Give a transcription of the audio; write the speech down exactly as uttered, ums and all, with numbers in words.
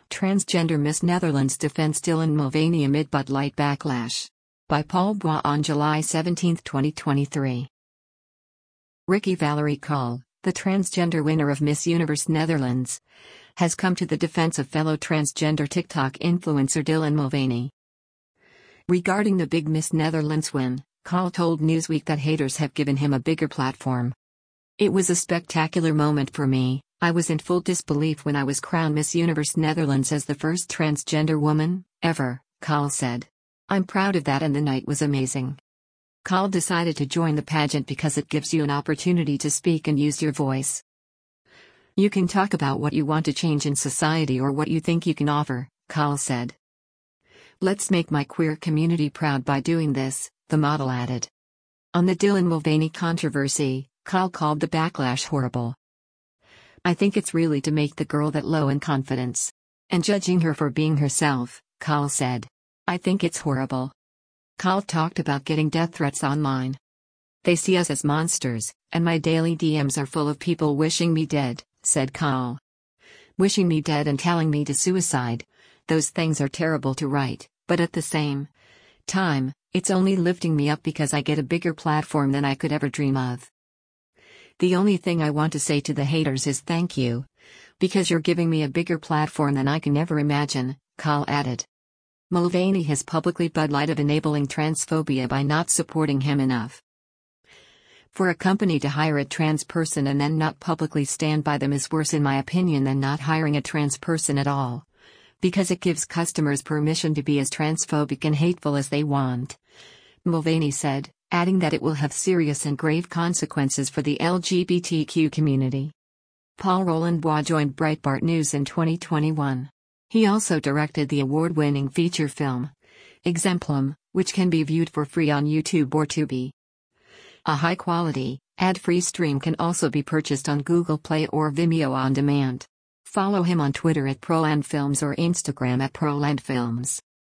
Transgender Miss Netherlands defends Dylan Mulvaney amid Bud Light backlash. By Paul Bois on July seventeenth, twenty twenty-three. Ricky Valerie Kahl, the transgender winner of Miss Universe Netherlands, has come to the defense of fellow transgender TikTok influencer Dylan Mulvaney. Regarding the big Miss Netherlands win, Kahl told Newsweek that haters have given him a bigger platform. "It was a spectacular moment for me. I was in full disbelief when I was crowned Miss Universe Netherlands as the first transgender woman, ever," Kahl said. "I'm proud of that and the night was amazing." Kahl decided to join the pageant because it gives you an opportunity to speak and use your voice. "You can talk about what you want to change in society or what you think you can offer," Kahl said. "Let's make my queer community proud by doing this," the model added. On the Dylan Mulvaney controversy, Kahl called the backlash horrible. "I think it's really to make the girl that low in confidence. And judging her for being herself," Kahl said. "I think it's horrible." Kahl talked about getting death threats online. "They see us as monsters, and my daily D Ms are full of people wishing me dead," said Kahl. "Wishing me dead and telling me to suicide. Those things are terrible to write, but at the same time, it's only lifting me up because I get a bigger platform than I could ever dream of. The only thing I want to say to the haters is thank you. Because you're giving me a bigger platform than I can ever imagine," Kahl added. Mulvaney has publicly Bud Light of enabling transphobia by not supporting him enough. "For a company to hire a trans person and then not publicly stand by them is worse in my opinion than not hiring a trans person at all. Because it gives customers permission to be as transphobic and hateful as they want," Mulvaney said, adding that it will have serious and grave consequences for the L G B T Q community. Paul Roland Bois joined Breitbart News in twenty twenty-one. He also directed the award-winning feature film, Exemplum, which can be viewed for free on YouTube or Tubi. A high-quality, ad-free stream can also be purchased on Google Play or Vimeo on demand. Follow him on Twitter at ProlandFilms or Instagram at ProlandFilms.